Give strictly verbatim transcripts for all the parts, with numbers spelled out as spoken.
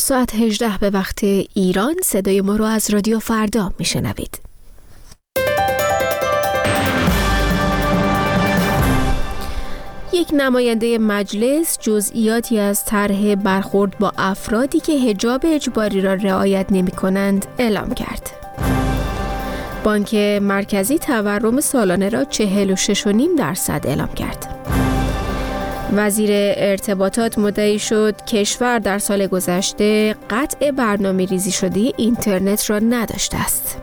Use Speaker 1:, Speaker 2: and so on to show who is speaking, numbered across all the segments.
Speaker 1: ساعت هجده به وقت ایران. صدای ما رو از رادیو فردا میشنوید. یک نماینده مجلس جزئیاتی از طرح برخورد با افرادی که حجاب اجباری را رعایت نمی کنند اعلام کرد. بانک مرکزی تورم سالانه را چهل و شش و نیم درصد اعلام کرد. وزیر ارتباطات مدعی شد کشور در سال گذشته قطع برنامه ریزی شده اینترنت را نداشته است.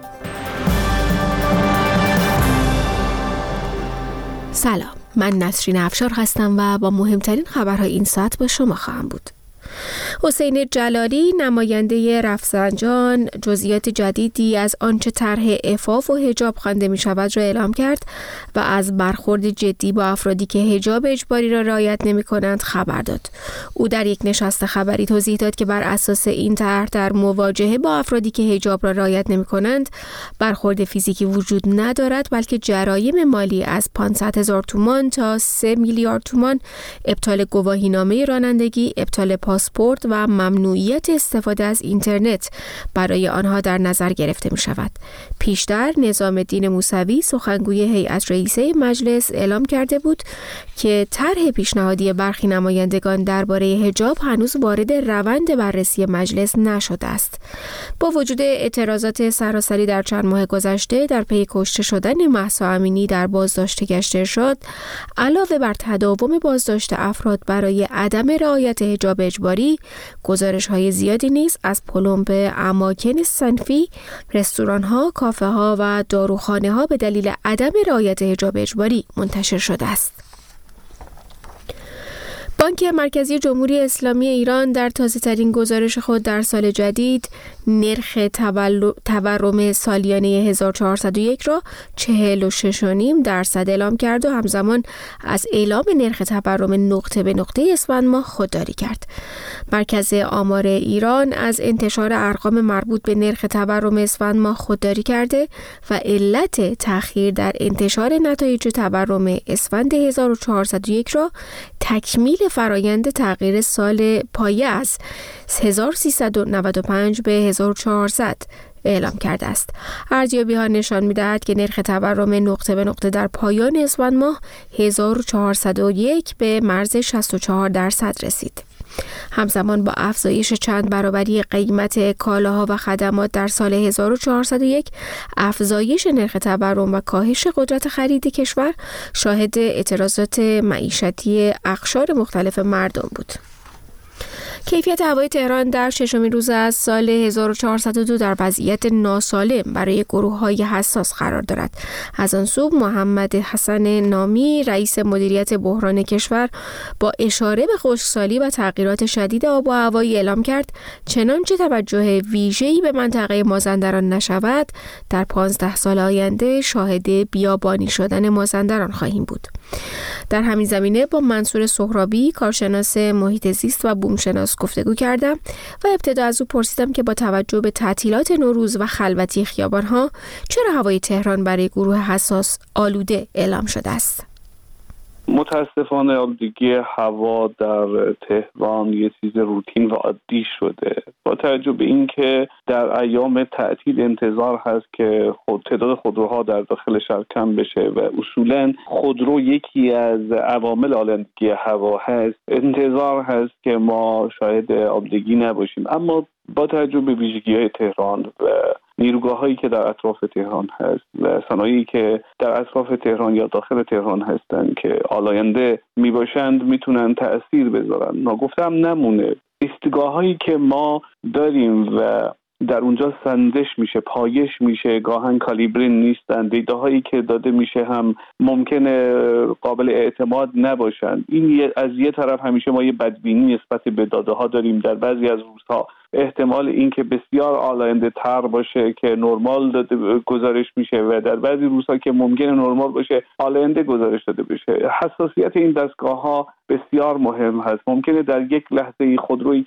Speaker 1: سلام، من نسرین افشار هستم و با مهمترین خبرهای این ساعت با شما خواهم بود. حسین جلالی نماینده رفسنجان جزئیات جدیدی از آنچه طرح عفاف و حجاب خوانده می شود را اعلام کرد و از برخورد جدی با افرادی که حجاب اجباری را رعایت نمی کنند خبر داد. او در یک نشست خبری توضیح داد که بر اساس این طرح در مواجهه با افرادی که حجاب را رعایت نمی کنند برخورد فیزیکی وجود ندارد، بلکه جرایم مالی از پانصد هزار تومان تا سه میلیارد تومان، ابطال گواهینامه رانندگی، ابطال پاسپورت و ممنوعیت استفاده از اینترنت برای آنها در نظر گرفته می شود. پیشتر نظام الدین موسوی سخنگوی هیئت رئیسه مجلس اعلام کرده بود که طرح پیشنهادی برخی نمایندگان درباره حجاب هنوز وارد روند بررسی مجلس نشده است. با وجود اعتراضات سراسری در چند ماه گذشته در پی کشته شدن مهسا امینی در بازداشت گشت ارشاد، علاوه بر تداوم بازداشت افراد برای عدم رعایت حجاب اجباری، گزارش‌های زیادی نیز از پلمپ اماکن صنفی، رستوران‌ها، کافه‌ها و داروخانه‌ها به دلیل عدم رعایت حجاب اجباری منتشر شده است. بانک مرکزی جمهوری اسلامی ایران در تازه‌ترین گزارش خود در سال جدید نرخ تورم سالیانه هزار و چهارصد و یک را چهل و شش و نیم درصد اعلام کرد و همزمان از اعلام نرخ تورم نقطه به نقطه اسفند ماه خودداری کرد. مرکز آمار ایران از انتشار ارقام مربوط به نرخ تورم اسفند ماه خودداری کرده و علت تأخیر در انتشار نتایج تورم اسفند هزار و چهارصد و یک را تکمیل فرایند تغییر سال پایه از هزار و سیصد و نود و پنج به هزار و چهارصد اعلام کرده است. ارزیابی ها نشان می‌دهد که نرخ تورم نقطه به نقطه در پایان اسفند ماه هزار و چهارصد و یک به مرز شصت و چهار درصد رسید. همزمان با افزایش چند برابری قیمت کالاها و خدمات در سال هزار و چهارصد و یک، افزایش نرخ تورم و کاهش قدرت خرید کشور شاهد اعتراضات معیشتی اقشار مختلف مردم بود. کیفیت هوای تهران در ششمین روز از سال هزار و چهارصد و دو در وضعیت ناسالم برای گروه‌های حساس قرار دارد. از آن سو محمد حسن نامی رئیس مدیریت بحران کشور با اشاره به خشکسالی و تغییرات شدید آب و هوایی اعلام کرد چنانچه توجه ویژه‌ای به منطقه مازندران نشود، در پانزده سال آینده شاهد بیابانی شدن مازندران خواهیم بود. در همین زمینه با منصور سهرابی کارشناس محیط زیست و بومشناس گفتگو کردم و ابتدا از او پرسیدم که با توجه به تعطیلات نوروز و خلوتی خیابان‌ها چرا هوای تهران برای گروه حساس آلوده اعلام شده است.
Speaker 2: متاسفانه آلودگی هوا در تهران یه چیز روتین و عادی شده. با توجه به اینکه در ایام تعطیل انتظار هست که خود تعداد خودروها در داخل شهر کم بشه و اصولاً خودرو یکی از عوامل آلودگی هوا هست، انتظار هست که ما شاهد آلودگی نباشیم. اما با توجه به ویژگی‌های تهران و نیروگاه‌هایی که در اطراف تهران هست و صنایعی که در اطراف تهران یا داخل تهران هستند که آلاینده میباشند میتونن تأثیر بذارن. ناگفتم نمونه ایستگاه‌هایی که ما داریم و در اونجا سنجش میشه، پایش میشه، گاهن کالیبرین نیستن، دیده‌هایی که داده میشه هم ممکنه قابل اعتماد نباشن. این از یه طرف همیشه ما یه بدبینی نسبت به داده‌ها داریم. در بعضی از روزها احتمال اینکه بسیار آلاینده تر باشه که نرمال داده گزارش میشه و در بعضی روزها که ممکنه نرمال باشه آلاینده گزارش داده بشه. حساسیت این دستگاه‌ها بسیار مهم هست. ممکنه در یک لحظه خودرویی که بسیار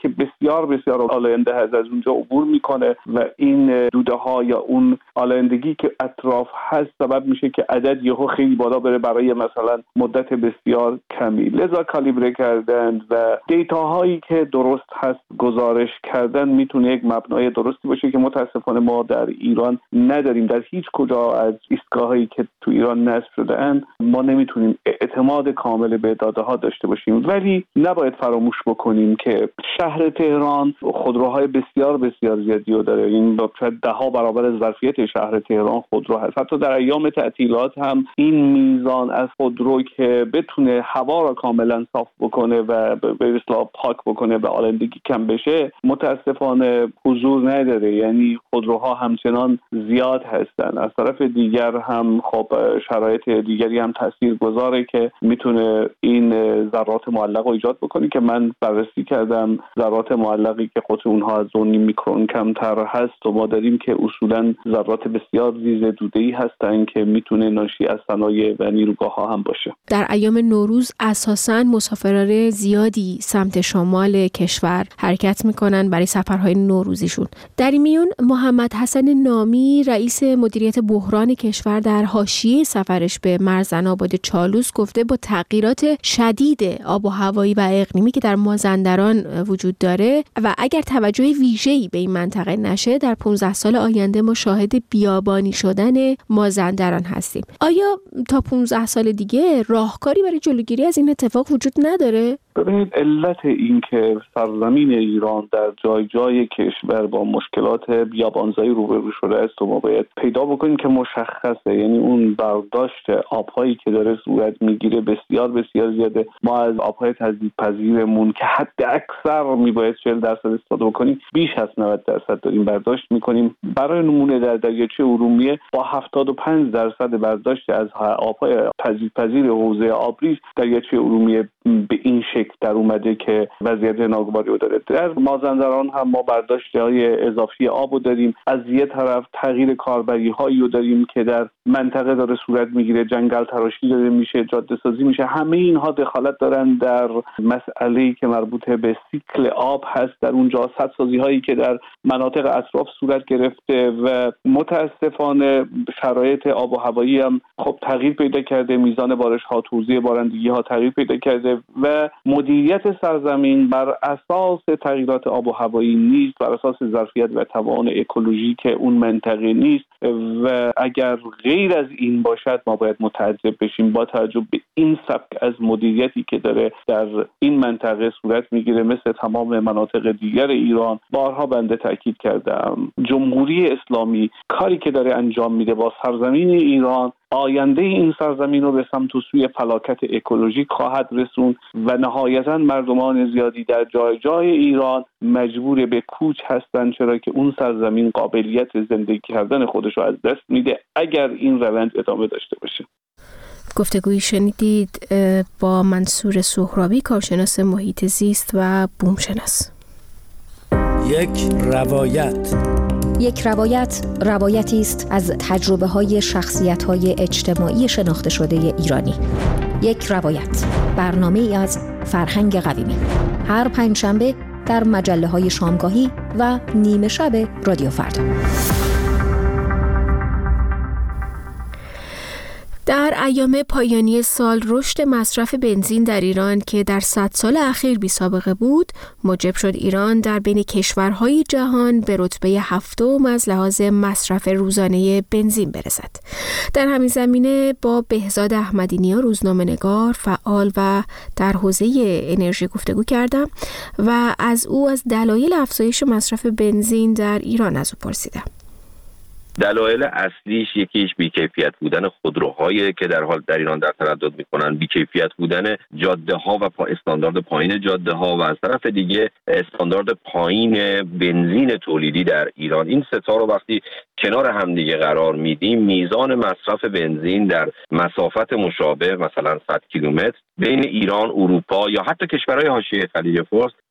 Speaker 2: بسیار بسیار آلاینده هست از اونجا عبور میکنه و این دوده ها یا اون آلایندگی که اطراف هست سبب میشه که عدد یهو خیلی بالا بره برای مثلا مدت بسیار کمی. لذا کالیبره کردن و دیتا هایی که درست هست گزارش کردن میتونه یک مبنای درستی باشه که متاسفانه ما در ایران نداریم. در هیچ کجا از ایستگاه هایی که تو ایران نصب شده اند ما نمیتونیم اعتماد کامل به داده ها داشته باشیم. ولی نباید فراموش بکنیم که شهر تهران خودروهای بسیار بسیار زیادی رو داره. این شاید ده ها برابر ظرفیت شهر تهران خودرو هست. حتی در ایام تعطیلات هم این میزان از خودرو که بتونه هوا را کاملا صاف بکنه و به اصطلاح پاک بکنه و آلودگی کم بشه متاسفانه حضور نداره. یعنی خودروها همچنان زیاد هستن. از طرف دیگر هم خب شرایط دیگری هم تاثیر گذاره که میتونه این ذرات معلق رو ایجاد بکنه که من بررسی کردم ذرات معلقی که قطر اونها از دو و نیم میکرون کمتر هست و ما داریم که اصولا ذرات بسیار ریز دوده‌ای هستن که میتونه ناشی از صنایع و نیروگاه‌ها هم باشه.
Speaker 1: در ایام نوروز اساساً مسافران زیادی سمت شمال کشور حرکت میکنن برای سفرهای نوروزیشون. در این میون محمد حسن نامی رئیس مدیریت بحران کشور در حاشیه سفرش به مرزن‌آباد چالوس گفته با تغییرات شدید آب و هوایی و اقلیمی که در مازندران وجود داره و اگر توجه ویژه‌ای به این منطقه نشه در پانزده سال آینده ما شاهد بیابانی شدن مازندران هستیم. آیا تا پانزده سال دیگه راهکاری برای جلوگیری از این اتفاق وجود نداره؟
Speaker 2: ببینید علت این که سرزمین ایران در جای جای کشور با مشکلات بیابانزایی روبرو شده است و ما باید پیدا بکنیم که مشخصه. یعنی اون برداشت آبهایی که داره صورت میگیره بسیار بسیار زیاده. ما از آبهای تجدیدپذیرمون که حد اکثر میباید چهل درصد استفاده بکنیم بیش از نود درصد داریم برداشت میکنیم. برای نمونه در دریاچه ارومیه با هفتاد و پنج درصد برداشت از آبهای تجدیدپذیر حوزه آبریز دریاچه ارومیه به این شکل در اومده که وضعیت ناگواری رو داره. در مازندران هم ما برداشت‌های اضافی آب رو داریم. از یه طرف تغییر کاربری هایی رو داریم که در منطقه داره صورت میگیره، جنگل تراشی داره میشه، جاده سازی میشه. همه اینها دخالت دارن در مسئله‌ای که مربوط به سیکل آب هست در اونجا، سدسازی هایی که در مناطق اطراف صورت گرفته و متاسفانه شرایط آب و هوایی هم خب تغییر پیدا کرده. میزان بارش ها، توزیع بارندگی ها تغییر پیدا کرده و مدیریت سرزمین بر اساس تغییرات آب و هوایی نیست، بر اساس ظرفیت و توان اکولوژیک اون منطقه نیست و اگر غیر از این باشد ما باید متعجب بشیم. با توجه به این سبک از مدیریتی که داره در این منطقه صورت میگیره مثل تمام مناطق دیگر ایران، بارها بنده تاکید کردم جمهوری اسلامی کاری که داره انجام میده با سرزمین ایران آینده این سرزمین رو به سمت و سوی فلاکت اکولوژیک خواهد رسون و نهایتاً مردمان زیادی در جای جای ایران مجبور به کوچ هستند، چرا که اون سرزمین قابلیت زندگی کردن خودش رو از دست میده اگر این روند ادامه داشته باشه.
Speaker 1: گفتگویی شنیدید با منصور سهرابی، کارشناس محیط زیست و بومشناس.
Speaker 3: یک روایت
Speaker 4: یک روایت روایتی است از تجربه‌های شخصیت‌های اجتماعی شناخته شده ایرانی. یک روایت، برنامه‌ای از فرهنگ قویمی. هر پنجشنبه در مجله‌های شامگاهی و نیمه شب رادیو فردا.
Speaker 1: در ایام پایانی سال رشد مصرف بنزین در ایران که در صد سال اخیر بی سابقه بود موجب شد ایران در بین کشورهای جهان به رتبه هفتم از لحاظ مصرف روزانه بنزین برسد. در همین زمینه با بهزاد احمدی‌نیا روزنامه‌نگار فعال و در حوزه انرژی گفتگو کردم و از او از دلایل افزایش مصرف بنزین در ایران از او پرسیدم.
Speaker 5: دلایل اصلیش یکیش بیکیفیت بودن خودروهایی که در حال در ایران در تردد میکنن، بیکیفیت بودن جاده ها و پا استاندارد پایین جاده ها و از طرف دیگه استاندارد پایین بنزین تولیدی در ایران. این سه تا رو وقتی کنار هم دیگه قرار میدیم میزان مصرف بنزین در مسافت مشابه مثلا صد کیلومتر بین ایران، اروپا یا حتی کشورهای حاشیه خلیج فارس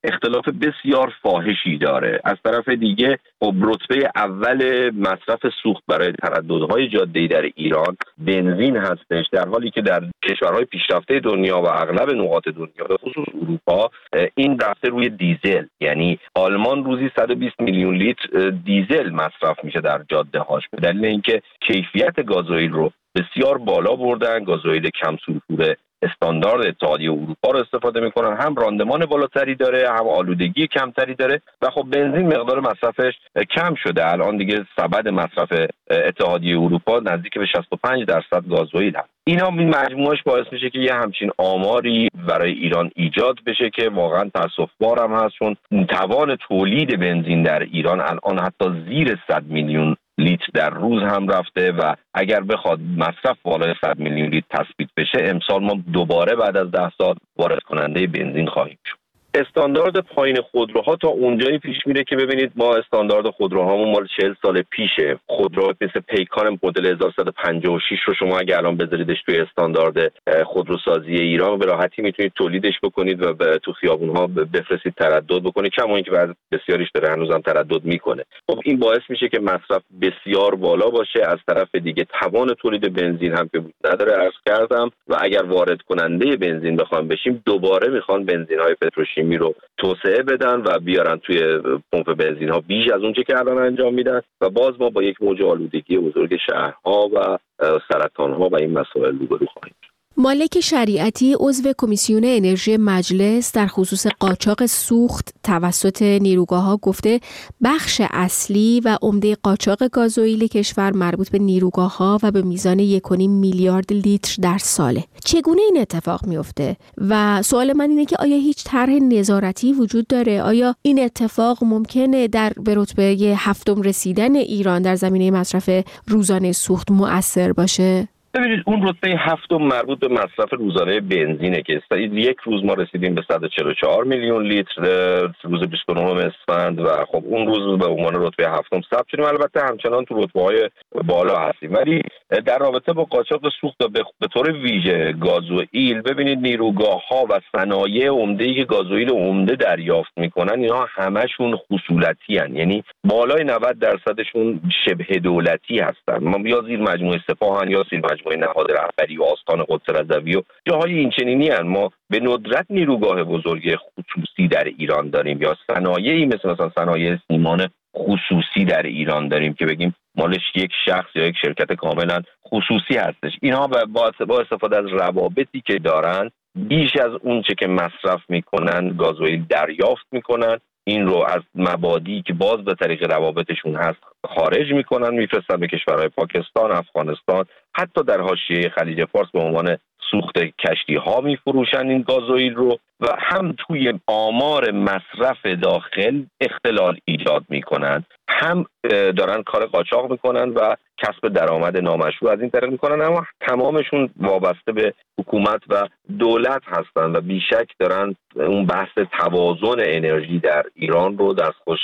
Speaker 5: اختلاف بسیار فاحشی داره. از طرف دیگه خب رتبه اول مصرف سوخت برای ترددهای جاده‌ای در ایران بنزین هستش، در حالی که در کشورهای پیشرفته دنیا و اغلب نقاط دنیا به خصوص اروپا این رفته روی دیزل. یعنی آلمان روزی صد و بیست میلیون لیتر دیزل مصرف میشه در جاده‌هاش، به دلیل اینکه کیفیت گازوئیل رو بسیار بالا بردن. گازوئیل کم سولفور استاندارد اتحادیه اروپا رو استفاده میکنن، هم راندمان بالاتری داره هم آلودگی کمتری داره و خب بنزین مقدار مصرفش کم شده. الان دیگه سبد مصرف اتحادیه اروپا نزدیک به شصت و پنج درصد گازوئیل هست. اینا مجموعش باعث میشه که یه همچین آماری برای ایران ایجاد بشه که واقعا تأسف‌بار هم هست، چون توان تولید بنزین در ایران الان حتی زیر صد میلیون لیتر در روز هم رفته و اگر بخواد مصرف بالای صد میلیون لیتر تثبیت بشه امسال ما دوباره بعد از ده سال وارد کننده بنزین خواهیم شد. استاندارد پایین خودروها تا اونجایی پیش میره که ببینید ما استاندارد خودروهامون مال چهل سال پیشه. خودروها مثل پیکان مدل هزار و صد و پنجاه و شش رو شما اگه الان بذاریدش توی استاندارد خودروسازی ایران به راحتی میتونید تولیدش بکنید و تو خیابون‌ها بفرستید تردد بکنید، کما اینکه بعد بسیاریش داره هنوزم تردد میکنه. خب این باعث میشه که مصرف بسیار بالا باشه. از طرف دیگه توان تولید بنزین هم که نداره، عرض کردم، و اگر وارد کننده بنزین بخوام بشیم دوباره میخوان بنزین‌های پتروشیمی رو توسعه بدن و بیارن توی پمپ بنزین ها بیش از اونچه که الان انجام میدن و باز ما با یک موج آلودگی بزرگ شهرها و سرطان ها و این مسائل روبرو خواهیم شد.
Speaker 1: مالک شریعتی عضو کمیسیون انرژی مجلس در خصوص قاچاق سوخت توسط نیروگاه‌ها گفته بخش اصلی و عمده قاچاق گازوئیل کشور مربوط به نیروگاه‌ها و به میزان یک و نیم میلیارد لیتر در ساله. چگونه این اتفاق میفته؟ و سوال من اینه که آیا هیچ طرح نظارتی وجود داره؟ آیا این اتفاق ممکنه در به رتبه هفتم رسیدن ایران در زمینه مصرف روزانه سوخت مؤثر باشه؟
Speaker 5: ببینید اون رتبه هفتم مربوط به مصرف روزانه بنزینه که یک روز ما رسیدیم به صد و چهل و چهار میلیون لیتر روز بیست و نهم اسفند و خب اون روز به عنوان رتبه هفتم ثبت شدیم. البته همچنان تو رتبه‌های بالا هستیم، ولی در رابطه با قاچاق سوخت به طور ویژه گازوئیل ببینید نیروگاه‌ها و صنایع عمده‌ای که گازوئیل عمده دریافت میکنن اینا همشون خصولتی هستند، یعنی بالای نود درصدشون شبه دولتی هستن. ما یا زیر مجموعه سپاهن یا زیر مجموعه نهاد رهبری و آستان قدس رضوی و جاهای این چنینی هستند. ما به ندرت نیروگاه بزرگ خصوصی در ایران داریم یا صنایعی مثل مثلا صنایع سیمان خصوصی در ایران داریم که بگیم مالش یک شخص یا یک شرکت کاملا خصوصی هستش. اینها با استفاده از روابطی که دارن بیش از اون چه که مصرف میکنن گازوئیل دریافت میکنن، این رو از مبادی که باز به طریق روابطشون هست خارج میکنن، میفرستن به کشورهای پاکستان، افغانستان، حتی در حاشیه خلیج فارس به عنوان سوخت کشتی ها میفروشن این گازوئیل رو و هم توی آمار مصرف داخل اختلال ایجاد میکنن، هم دارن کار قاچاق میکنن و کسب درآمد نامشروع از این طریق میکنن، اما تمامشون وابسته به حکومت و دولت هستن و بیشک دارن اون بحث توازن انرژی در ایران رو دستخوش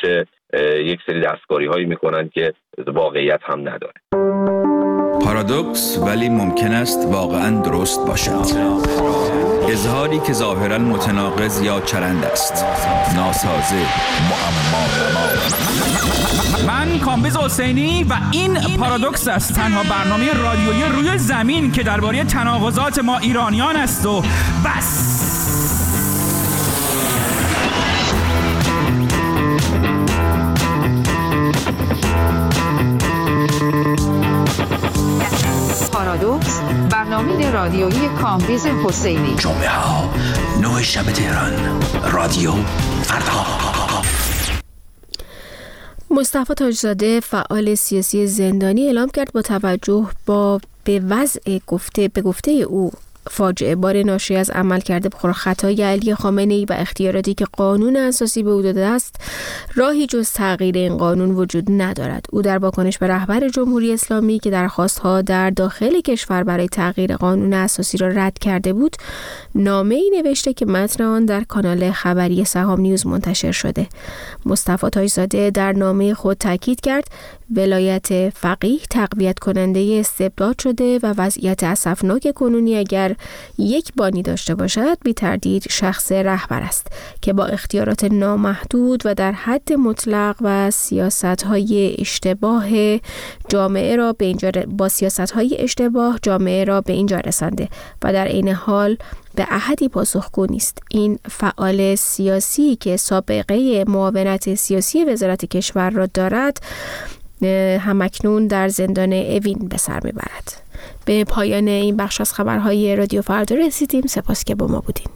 Speaker 5: یک سری دستکاری هایی میکنن که واقعیت هم نداره.
Speaker 6: پارادوکس ولی ممکن است واقعا درست باشد. اظهاری که ظاهرا متناقض یا چرند است، ناسازه، معما.
Speaker 7: من کامبیز حسینی و این پارادوکس است، تنها برنامه رادیویی روی زمین که درباره تناقضات ما ایرانیان است و بس.
Speaker 8: پارادوکس، برنامه رادیویی کامبیز حسینی.
Speaker 3: جمعه ها نه شب تهران، رادیو فردا.
Speaker 1: مصطفی تاجزاده فعال سیاسی زندانی اعلام کرد با توجه با به وضع گفته به گفته او فاجعه بار ناشی از عملکرد پرخطای علی خامنه‌ای و اختیاراتی که قانون اساسی به او داده است راهی جز تغییر این قانون وجود ندارد. او در واکنش به رهبر جمهوری اسلامی که درخواست‌ها در داخل کشور برای تغییر قانون اساسی را رد کرده بود نامه‌ای نوشته که متن آن در کانال خبری سهام نیوز منتشر شده. مصطفی تاجزاده در نامه خود تاکید کرد ولایت فقیه تقویت کننده استبداد شده و وضعیت اسفناک کنونی اگر اگر یک بانی داشته باشد بی تردید شخص رهبر است که با اختیارات نامحدود و در حد مطلق و سیاست‌های اشتباه جامعه را به اینجا با سیاست‌های اشتباه جامعه را به اینجا رسانده و در عین حال به احدی پاسخگو نیست. این فعال سیاسی که سابقه معاونت سیاسی وزارت کشور را دارد همکنون در زندان اوین به سر میبرد. به پایان این بخش از خبرهای رادیو فردا رسیدیم. سپاس که با ما بودین.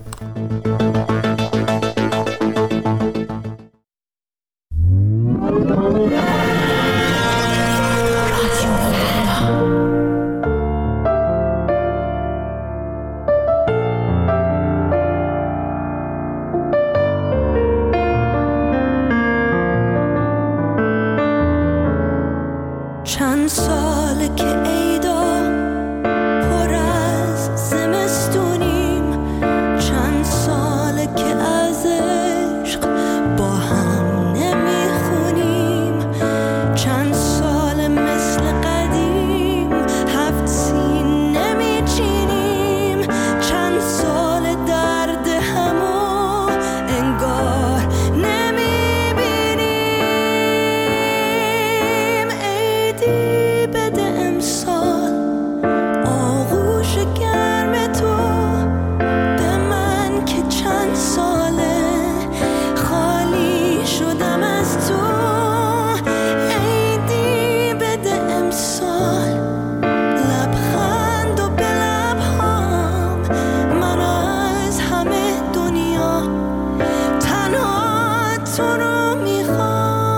Speaker 9: چند ساله که عیدا پر از زمستونیم، چند ساله که از عشق با هم نمیخونیم، چند ساله مثل قدیم هفت سین نمیچینیم، چند ساله درد همو انگار بده امسال آغوش گرم تو به من که چند ساله خالی شدم از تو. عیدی بده امسال لبخند و به لبهام، من از همه دنیا تنها تو رو میخوام.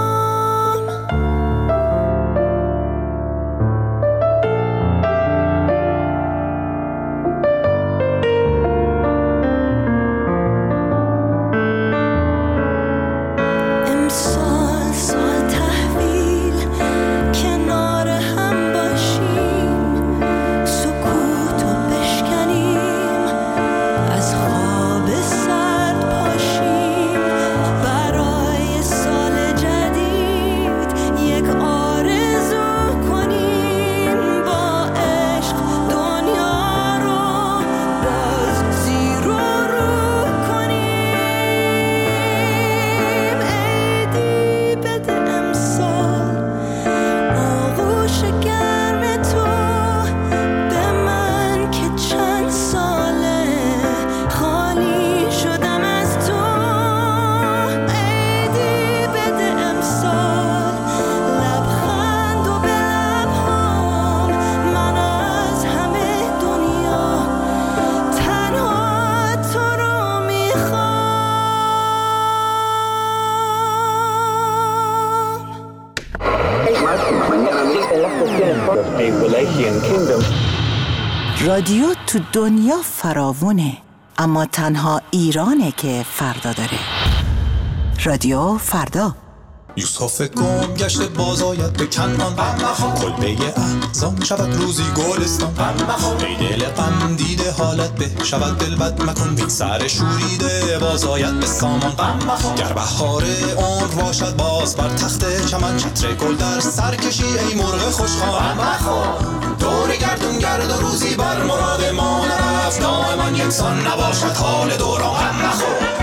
Speaker 10: رادیو تو دنیا فراوونه، اما تنها ایرانه که فردا داره. رادیو فردا.
Speaker 11: یوسف گم گشته باز آید به کنعان، کلبه احزان شود روزی گلستان. ای دل غم دیده حالت به شود دل بد مکن، بین سر شوریده باز آید به سامان. گر بهار عمر باشد باز بر تخت چمن، چتر گل در سر کشی ای مرغ خوشخوان. دور گردون گرد و روزی بر مراد ما نرفت، دائما یکسان نباشد حال دوران. غم نخور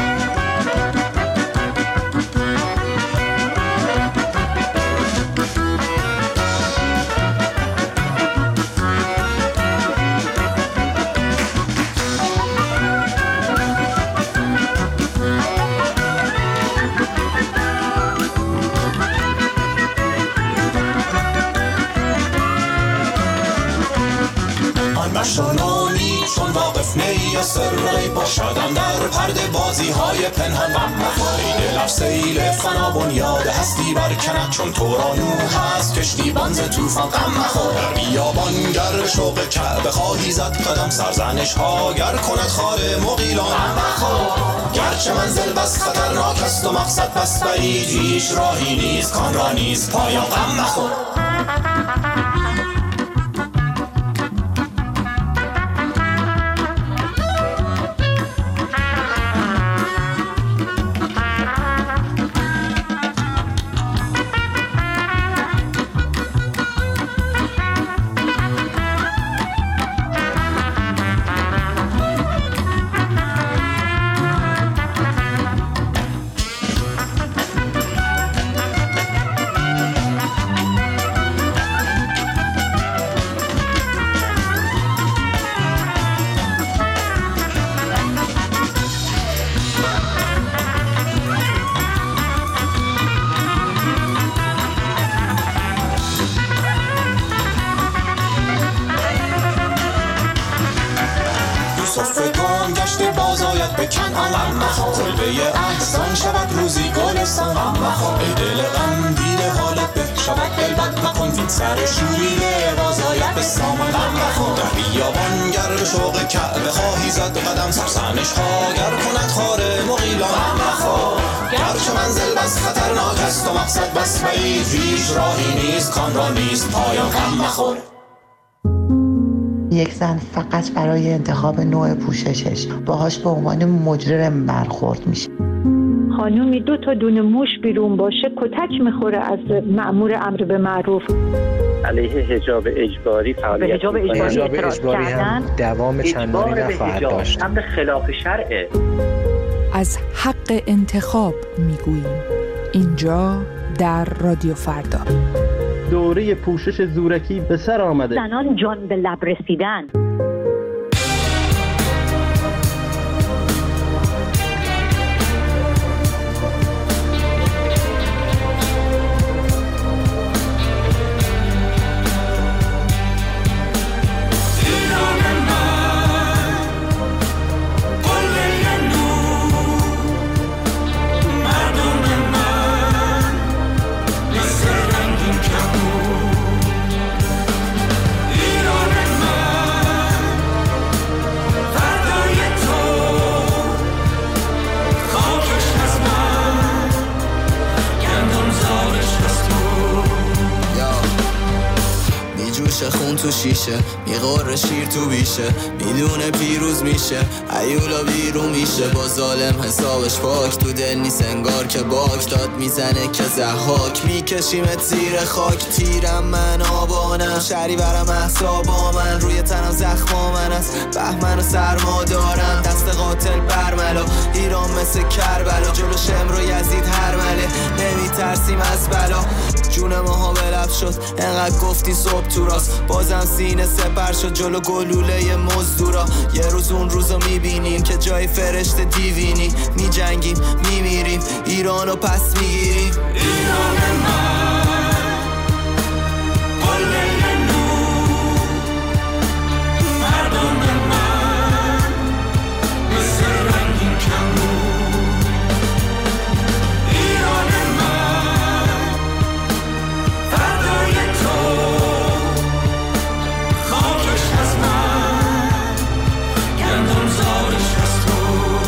Speaker 11: مشانانی چون واقف نی از سر غیب باشدن در پرده بازی های پنهان. ای دل سیل فنا بنیاد هستی برکند، چون تو را نوح هست کشتی بانز توفان. غم مخور در بیابان گر شوق کعبه خواهی زد قدم، سرزنش ها گر کند خار مغیلان. غم مخور گرچه منزل بس خطرناک است و مقصد بس بعید، هیچ راهی نیست کان را نیست پایان. غم مخور گلستان غم مخور ای دل غم دیده حالت به شود دلبد مکن این سر شوریه بازایت به سامان غم مخور در بیابان گر به شوق کعبه خواهی زد قدم سرسنش ها گر کند خار مغیلان غم مخور گرچه منزل بس خطرناک است و مقصد بس بعید هیچ راهی نیست کان را نیست پایان غم مخور.
Speaker 12: یک زن فقط برای انتخاب نوع پوششش باهاش به عنوان مجرم برخورد میشه.
Speaker 13: خانومی دو تا دونه موش بیرون باشه کتک میخوره از مأمور امر به معروف.
Speaker 14: علیه حجاب اجباری فعالیت
Speaker 13: حجاب اجباری,
Speaker 14: حجاب
Speaker 13: اجباری هم
Speaker 14: دوام چندانی نخواهد داشت. امر خلاف شرعه.
Speaker 15: از حق انتخاب میگوییم اینجا در رادیو فردا.
Speaker 16: دوره پوشش زورکی به سر آمده.
Speaker 13: زنان جان به لب رسیدن.
Speaker 17: خون تو شیشه میغور شیر تو بیشه میدونه پیروز میشه ایولا بیرون میشه با ظالم حسابش پاک تو دل نیست انگار که باک داد میزنه که زحاک میکشیمت زیر خاک تیرم من آبانم شری برم احسابا من روی تنم زخما من است بهمن و سرما دارم دست قاتل برملا ایران مثل کربلا جلو شمر و یزید هرمله نمیترسیم از بلا جون ماها به لب شد انقدر گفتی صبح تو راست بازم سینه سپر شد جلو گلوله مزدورا یه روز اون روزو میبینیم که جای فرشته دیوینی میجنگیم میمیریم ایرانو پس میگیریم ایران من قله نور مردم من مثل رنگین کمون ایران من فردای تو خاکش از من گندم زارش از تو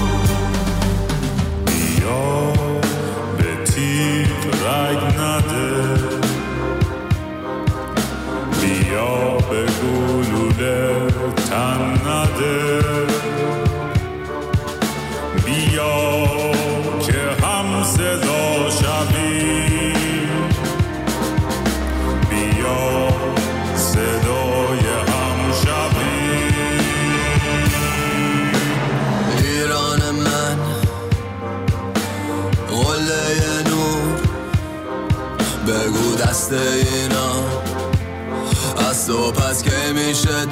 Speaker 11: بیا به تیغ رگ نده بیا به گلوله تن نده بیا که هم صدا شوی بیا صدای هم شوی ایران من قله نور بگو دست اینا از تو پس که میشه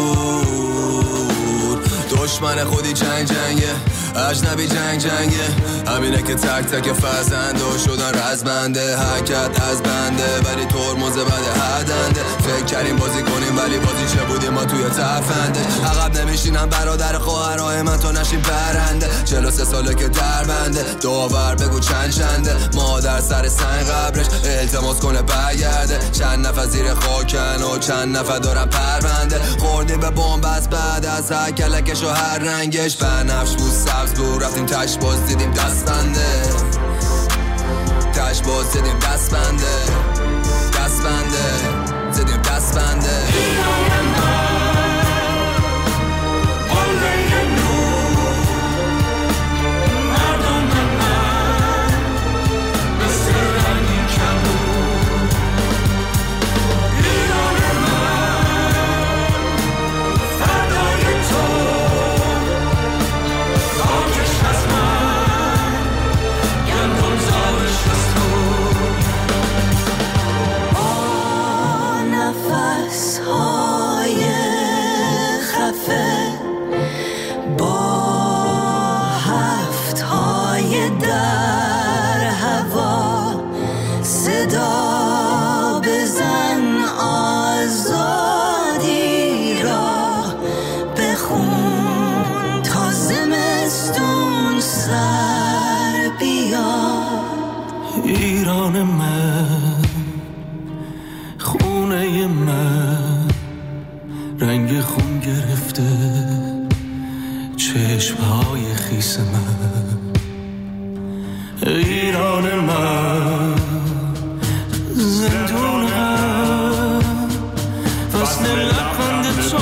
Speaker 11: دور دشمن خودی جنگ جنگه اجنبی جنگ جنگه همینه که تک تک فرزنده شدن رزمنده حرکت از بنده ولی ترمز بده هدنده فکر کردیم بازی کنیم ولی بازی چه بودیم ما توی تفنده عقب نمیشینم برادر خواهرای من تا نشیم برنده چهل و سه ساله که در بنده داور بگو چند چنده مادر سر سنگ قبرش التماس کنه برگرده چند نفر زیر خاکن و چند نفر دارن پرونده خوردیم به بمب از بعد از هر کلکش و هر رنگش بنفش بود سبز بود رفتیم تش باز دیدیم دست بنده تش باز دیدیم دست بنده دست بنده دیدیم دست بنده
Speaker 18: ایران من، خونه من رنگ خون گرفته چشمهای خیس من. ایران من زندون غم، وصل لبخند تو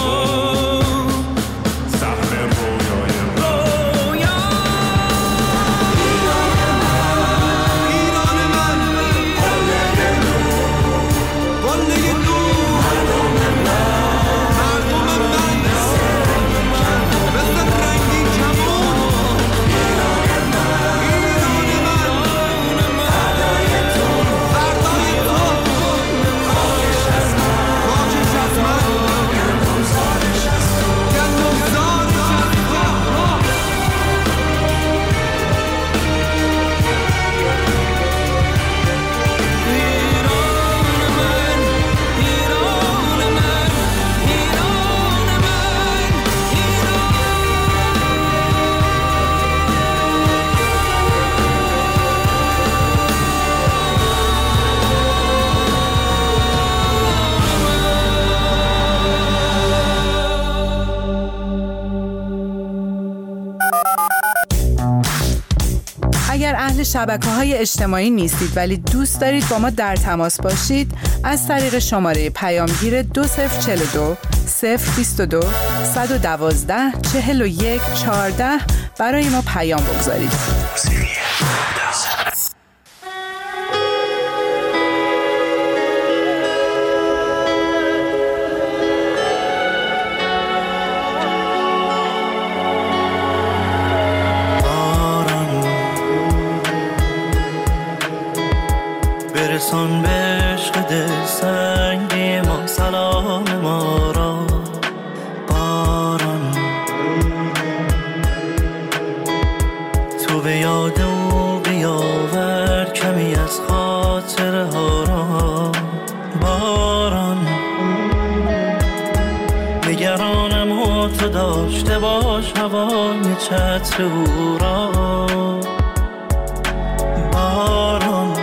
Speaker 19: شبکه‌های اجتماعی نیستید ولی دوست دارید با ما در تماس باشید، از طریق شماره پیامگیر دو صفر چهل و دو صفر بیست و دو صد و دوازده چهل و یک چهارده برای ما پیام بگذارید.
Speaker 18: برسان به عشق دل سنگی ما سلام ما را. باران تو به یاد او بیاور کمی از خاطره ها را. باران نگرانم و تو داشته باش هوای چتر او را. باران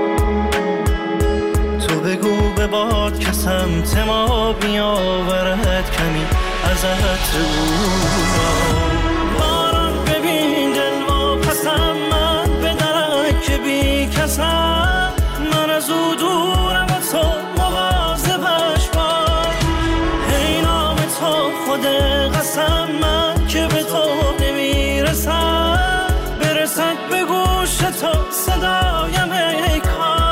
Speaker 18: بگو به باد که سمت ما بیاورد کمی از عطر او را. باران ببین دل و پسم من به درک بی کسم، من از او دورم و تو مواظبش باش. ای نام تو خود قسم من که به تو نمیرسم، برسد به گوش تو صدایم ای کار.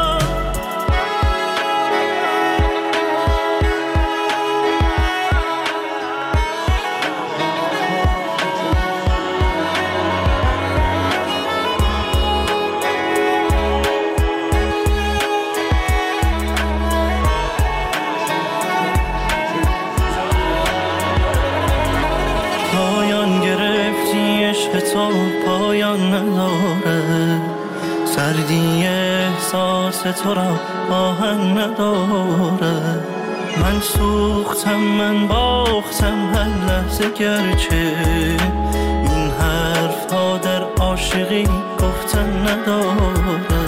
Speaker 18: تو پایان نداره، سردی احساس تو را آهن نداره. من سوختم من باختم هر لحظه، گرچه این حرف ها در عاشقی گفتن نداره.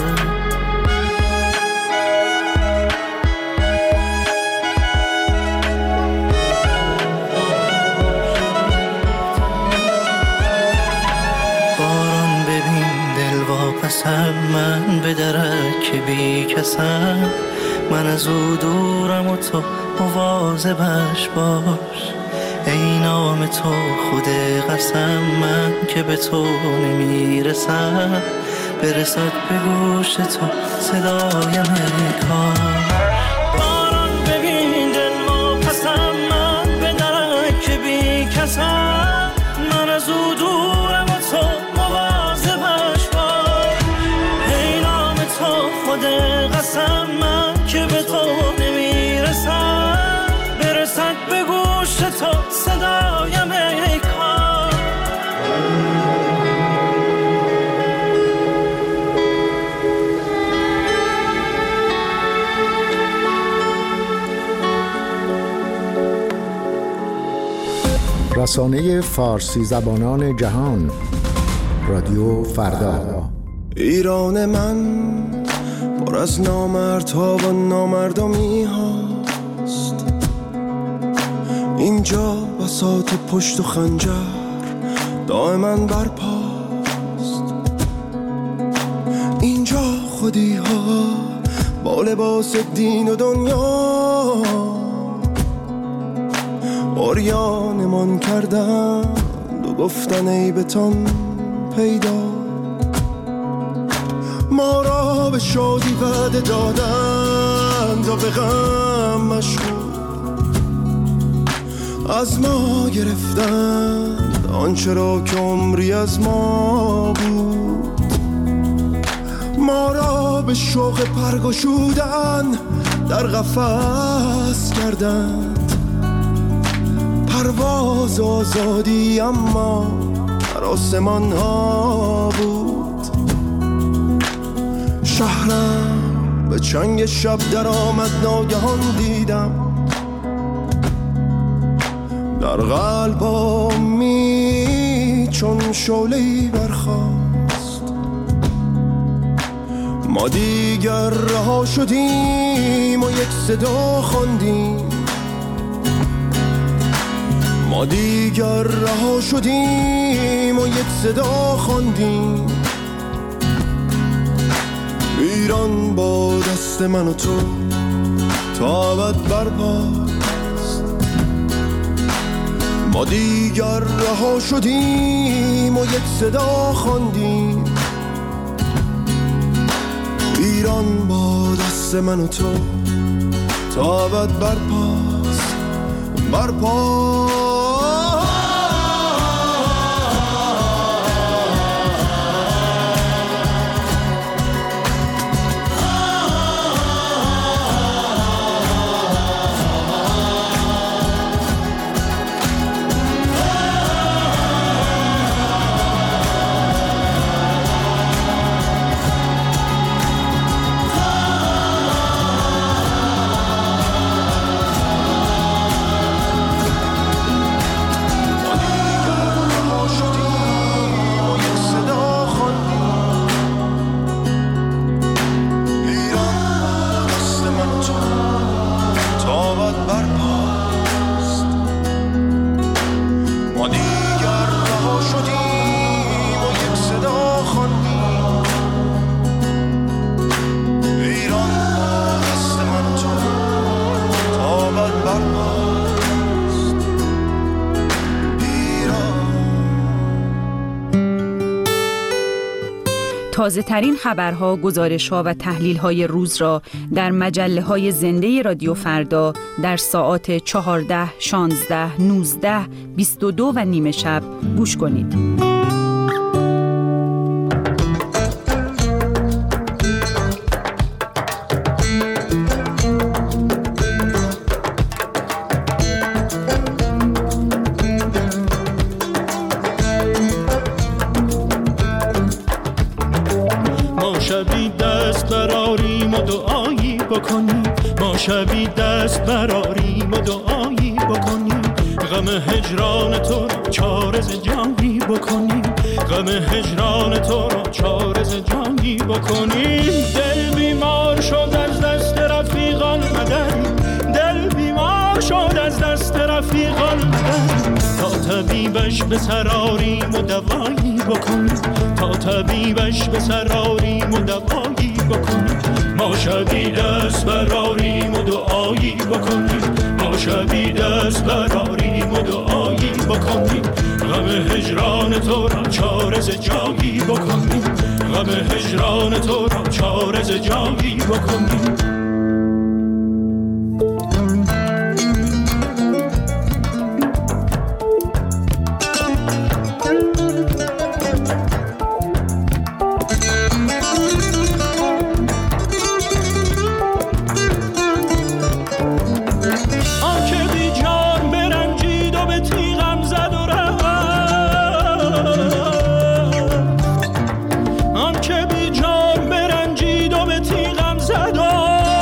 Speaker 18: پسم من به درک بی کسم، من از او دورم و تو مواظبش باش. ای نام تو خود قسم من که به تو نمیرسم، برسد به گوش تو صدایم ای کار. باران ببین دل و پسم من به درک بی کسم، من از او دورم و تو مواظبش باش. ای نام تو خود قسم من که به تو نمیرسم، برسد به گوش تو صدایم ای کار.
Speaker 20: رسانه فارسی زبانان جهان، رادیو فردا.
Speaker 21: ایران من از نامردها و نامردمی هاست. اینجا بساط پشت و خنجر دائما برپاست. اینجا خودی ها با لباس دین و دنیا عریانمان کردند و گفتن عیبتان پیدا. ما را به شادی وعده دادند و به غم مشغول از ما گرفتند آنچه را که عمری از ما بود. ما را به شوق پرگشودن در قفس کردند، پرواز آزادی اما در آسمان ها بود. شهرم به چنگ شب در آمد، ناگهان دیدم در قلبمی چون شعله‌ای برخاست. ما دیگر رها شدیم و یک صدا خواندیم. ما دیگر رها شدیم و یک صدا خواندیم. ایران با دست من و تو تا ابد برپاست. ما دیگر رها شدیم و یک صدا خواندیم. ایران با دست من و تو تا ابد برپاست، برپاست.
Speaker 22: تازه ترین خبرها، گزارش‌ها و تحلیل‌های روز را در مجله‌های زنده رادیو فردا در ساعات چهارده، شانزده، نوزده، بیست و دو و نیمه شب گوش کنید.
Speaker 23: ما شبی دست براریم و دعایی بکنیم، غم هجران تو را چارز جانی بکنیم، غم هجران تو را چارز جانی بکنیم. دل بیمار شد از دست رفیقان مدد، دل بیمار شد از دست رفیقان مدد، تا طبیبش به سراریم و دوایی بکنیم، تا طبیبش به سراریم و دوایی بکنیم. ما شبی دست براریم و دعایی بکنیم، ما شبی دست براریم و دعایی بکنیم، غم هجران تو را چارز جایی بکنیم، غم هجران تو را چارز جایی بکنیم. آن که بی جان برنجید و به تیغم زد و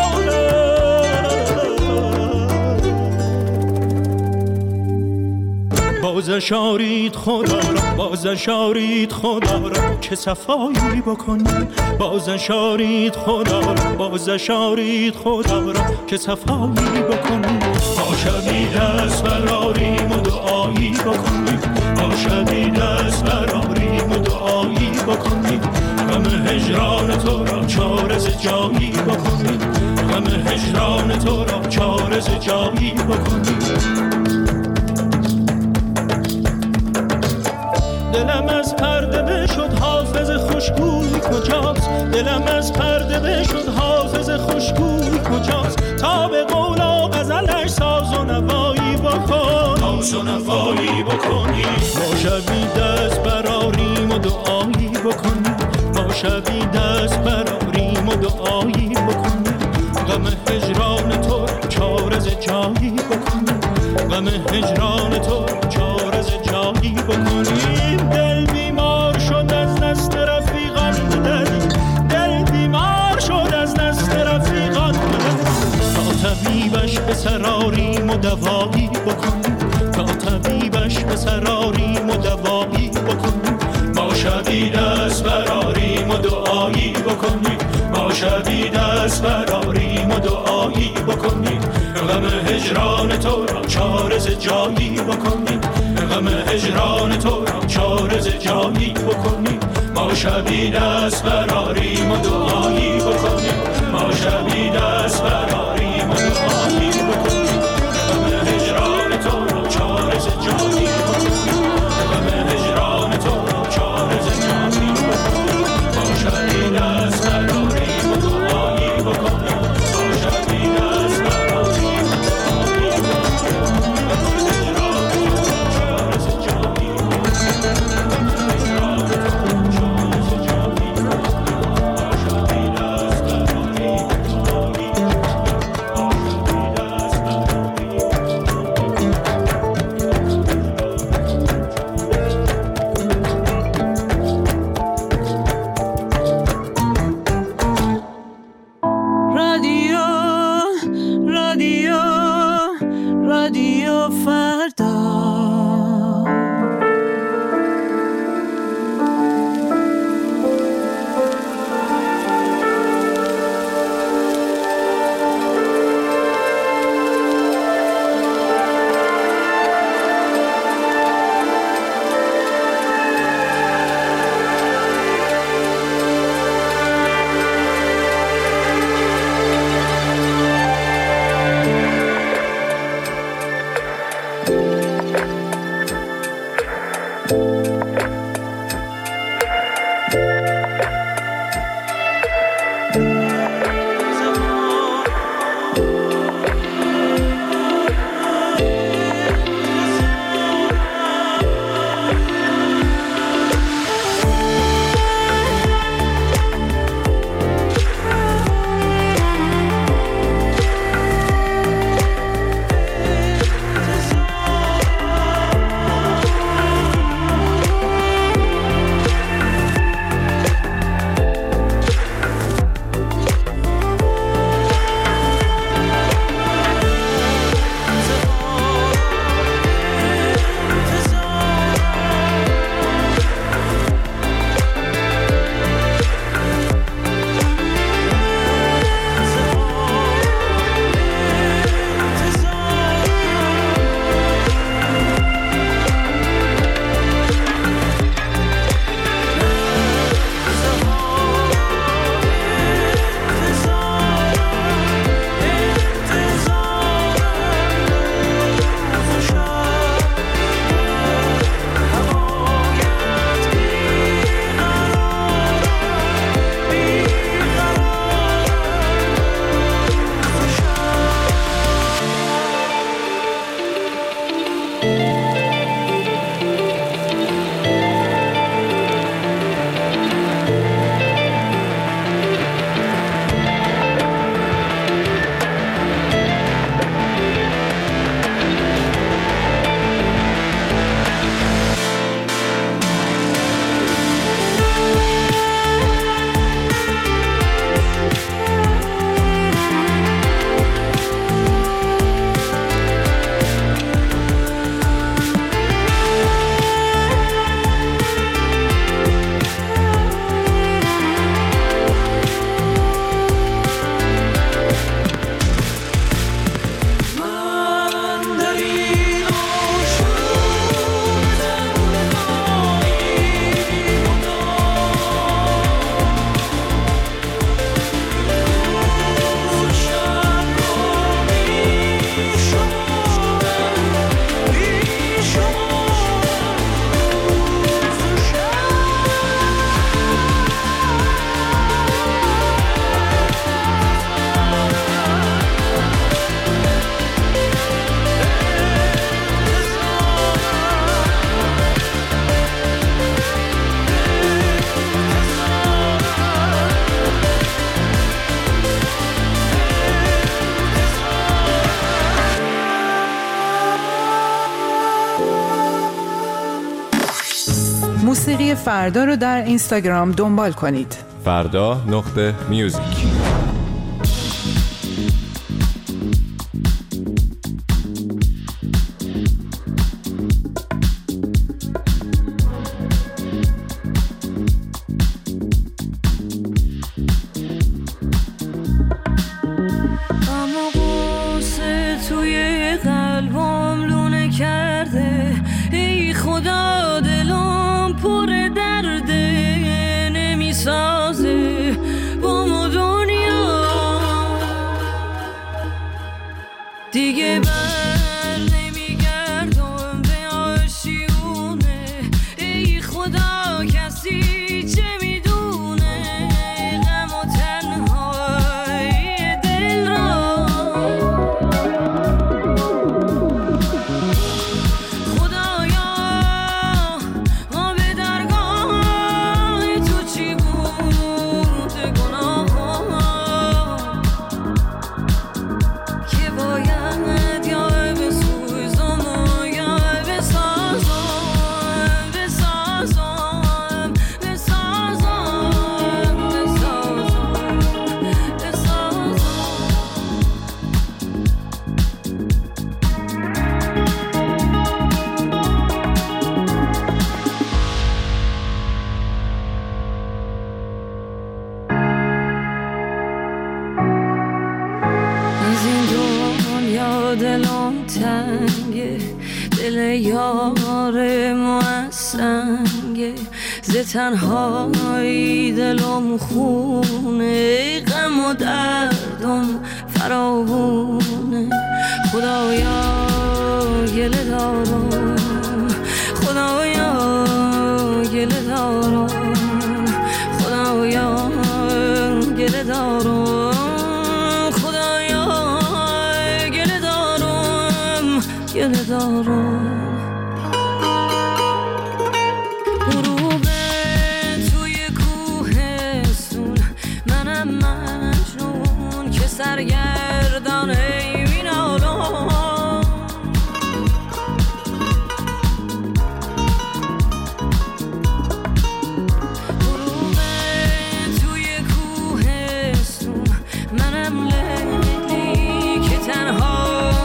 Speaker 23: بازش آرید خدا را، بازش آرید خدا را که صفایی بکنیم. بازش آرید خدا را، بازش آرید خدا را که صفایی بکنیم. ما شبی دست براریم و دعایی بکنیم. ما شبی دست براریم و دعایی بکنیم. غم هجران تو را چاره ز جایی بکنیم. غم هجران تو را چاره ز جایی بکنیم. دلم از پرده بشد حافظ خوشگوی کجاست؟ دلم از پرده بشد حافظ خوشگوی کجاست؟ تا به قول و غزلش ساز و نوایی بکن، ساز و نوایی بکنی. ما شبی دست براریم و دعایی بکنیم. ما شبی دست براریم و دعایی بکنیم. غم هجران تو چاره ز جایی بکنیم. غم هجران تو چاره ز جایی بکنیم. دل بیمار شد از دست رفیقان بدهیم. دل بیمار شد از دست رفیقان بدهیم. تا طبیبش به سراریم و دوایی بکنیم. تا طبیبش به سراریم و دوایی بکنیم. ما شبی دست براریم و دعایی بکنیم. ما شبی دست براریم و دعایی بکنیم. غم هجران تو را چاره ز جایی بکنیم. غم هجران تو را چاره ز جایی بکنیم. ما شبی دست براریم و دعایی بکنیم. ما شبی دست براریم و دعایی بکنیم. غم هجران تو را چاره ز جایی بکنیم. غم هجران تو را چاره ز جایی بکنیم. ما شبی دست براریم و دعایی بکنیم. ما شبی دست براریم و دعایی
Speaker 19: موسیقی فردا رو در اینستاگرام دنبال کنید.
Speaker 2: فردا نقطه میوزیک.
Speaker 9: دیگه بر نمیگردم به آشیونه، ای خدا کسی چه میدونه غم و تنهایی دل را. خدایا ما به درگاه تو چی بود گناه که باید دلم تنگه، دل یار موسنگه، ز تنهایی دلم خونه، غم و دردم فراوونه. خدایا گله دارم، خدایا گله دارم، خدایا گله دارم، گله دارم. غروب توی کوهستون، منم مجنون که سرگردان ای مینالم. غروب توی کوهستون، منم لیلی که تنها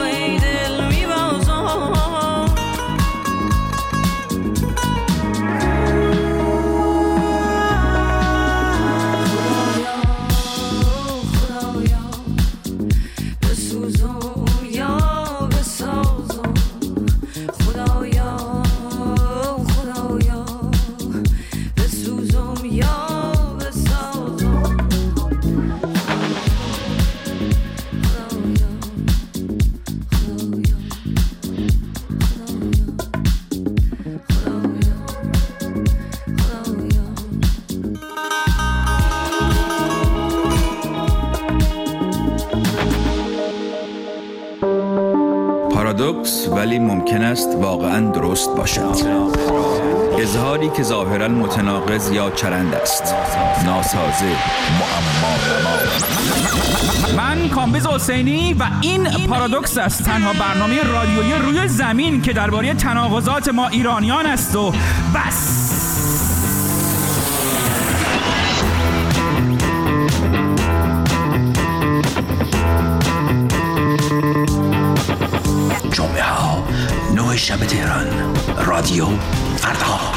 Speaker 6: پارادوکس ولی ممکن است واقعاً درست باشد. اظهاری که ظاهراً متناقض یا چرند است، ناسازه، معما.
Speaker 7: من کامبیز حسینی و این پارادوکس است، تنها برنامه رادیویی روی زمین که درباره تناقضات ما ایرانیان است و بس.
Speaker 3: جمعه ها نه شب تهران، رادیو فردا.